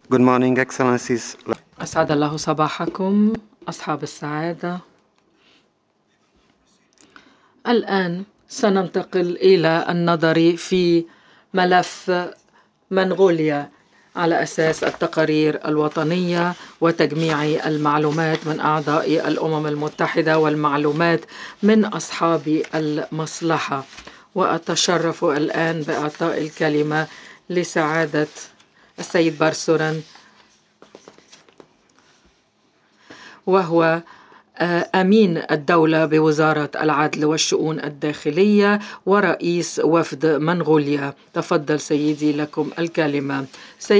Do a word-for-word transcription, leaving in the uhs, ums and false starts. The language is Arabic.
Good morning, Excellencies. أسعد الله صباحكم أصحاب السعادة. الآن سننتقل إلى النظر في ملف منغوليا على أساس التقارير الوطنية وتجميع المعلومات من أعضاء الأمم المتحدة والمعلومات من أصحاب المصلحة. وأتشرف الآن بإعطاء الكلمة لسعادة السيد بارسوران، وهو أمين الدولة بوزارة العدل والشؤون الداخلية ورئيس وفد منغوليا. تفضل سيدي، لكم الكلمة.